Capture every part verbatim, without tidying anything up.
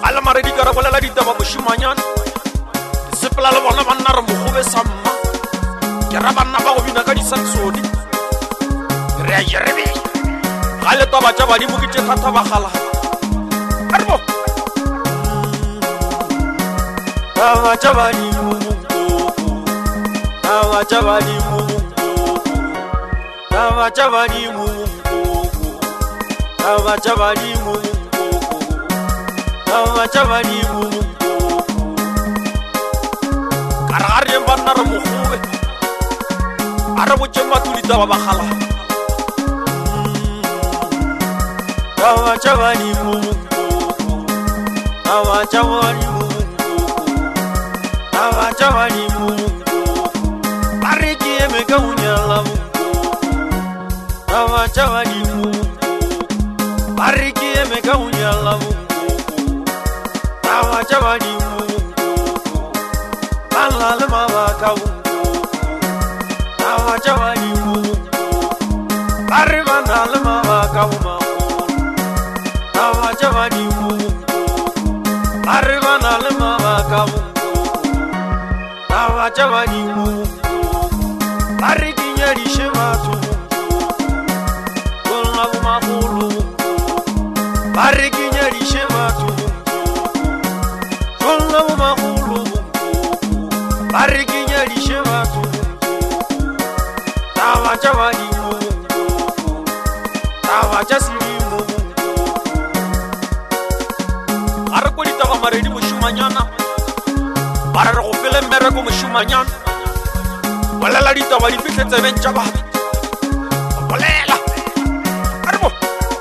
ala mare di kara bolela ditaba moshimanyana sepela le bona banna re mogobe samma ke ra banna ba go bina ka disaksodi re a jerebe ga le toba tša badimo ke tše thata ba gala arbo taba tša badimo taba tša badimo taba tša badimo taba tša badimo taba tša badimo karagare yen banna re mogobe a re botše matuli taba ba gala taba tša badimo taba tša badimo taba tša badimo ba re ke eme ka unyala taba tša badimo ba re ke eme ka unyala taba tša badimo ba lla le mabaka taba tša badimo ba re ba na le mabaka taba tša badimo ba re ba na le mabaka taba tša badimo ba re ke nyadiše batho bolla bomagolo ba re ke nyadiše batho bolla bomagolo ba re ke nyadiše batho taba tša badimo taba tša sedimo a re ko ditaba maredi mošimanyana ba re re go fele mmereko mošimanyana bolela ditaba di fihle tsebeng tša batho bolela arbo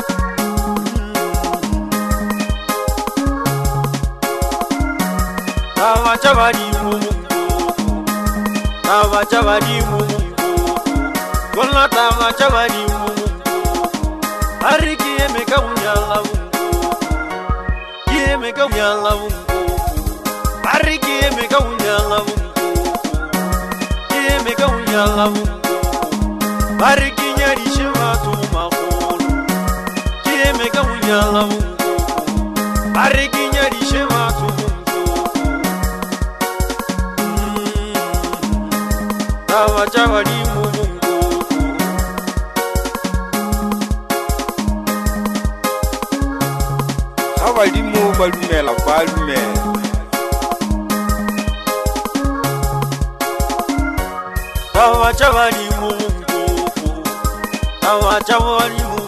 taba tša badimo taba tša badimo bolla taba tša badimo ba re ke eme ka unyala ke eme ka unyala ba re ke eme ka unyala ke eme ka unyala ba re ke nyadiše batho magolo ke eme ka unyala ba re ke nyadiše batho taba tša badimo ga badimo ba dumela ba dumela taba tša badimo taba tša badimo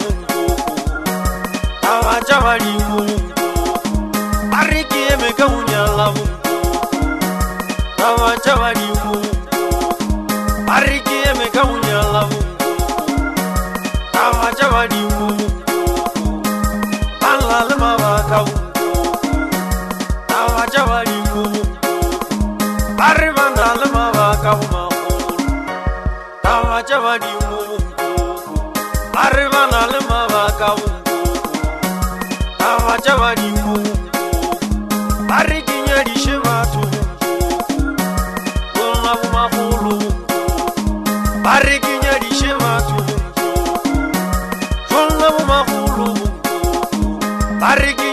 taba tša badimo ba re ke eme ka unyala taba tša badimo ba re ke eme ka unyala taba tša badimo ba lla le mabaka taba tša badimo ba re ba na le mabaka taba tša badimo ba re ba na le mabaka taba tša badimo ba re ke nyadiše batho bolla bomagolo ba re ke nyadiše batho bolla bomagolo ba re ke